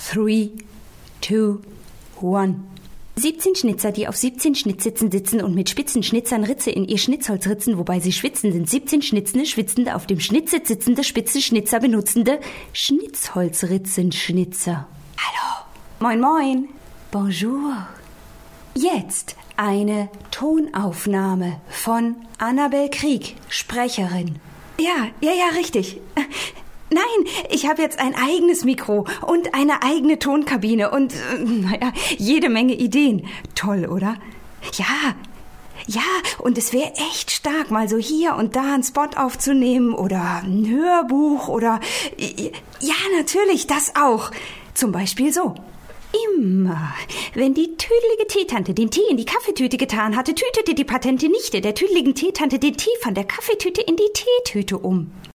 3, 2, 1. 17 Schnitzer, die auf 17 Schnitzsitzen sitzen und mit spitzen Schnitzern Ritze in ihr Schnitzholz ritzen, wobei sie schwitzen, sind 17 schnitzende, schwitzende, auf dem Schnitzsitz sitzende, spitze Schnitzer benutzende Schnitzholzritzenschnitzer. Hallo. Moin, moin. Bonjour. Jetzt eine Tonaufnahme von Annabel Krieg, Sprecherin. Ja, richtig. Nein, ich habe jetzt ein eigenes Mikro und eine eigene Tonkabine und, jede Menge Ideen. Toll, oder? Ja, und es wäre echt stark, mal so hier und da einen Spot aufzunehmen oder ein Hörbuch oder, ja, natürlich, das auch. Zum Beispiel so. Immer, wenn die tüdelige Teetante den Tee in die Kaffeetüte getan hatte, tütete die patente Nichte der tüdeligen Teetante den Tee von der Kaffeetüte in die Teetüte um.